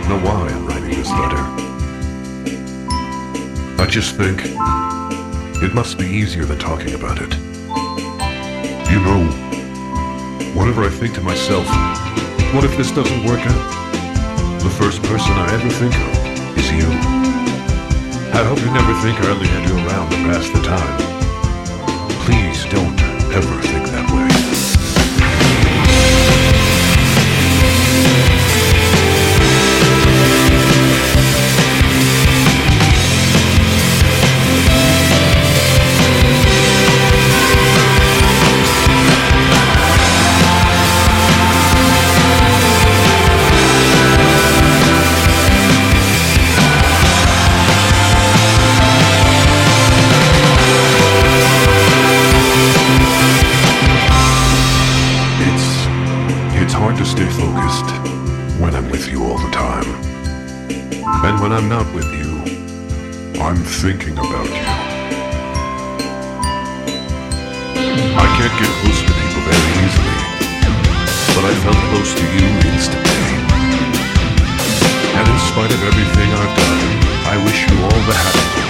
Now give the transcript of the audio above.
don't know why I'm writing this letter. I just think it must be easier than talking about it. You know, whenever I think to myself, what if this doesn't work out? The first person I ever think of is you. I hope you never think I only had you around to pass the time. Please don't ever think that way. It's hard to stay focused when I'm with you all the time. And when I'm not with you, I'm thinking about you. I can't get close to people very easily, but I felt close to you instantly. And in spite of everything I've done, I wish you all the happiness.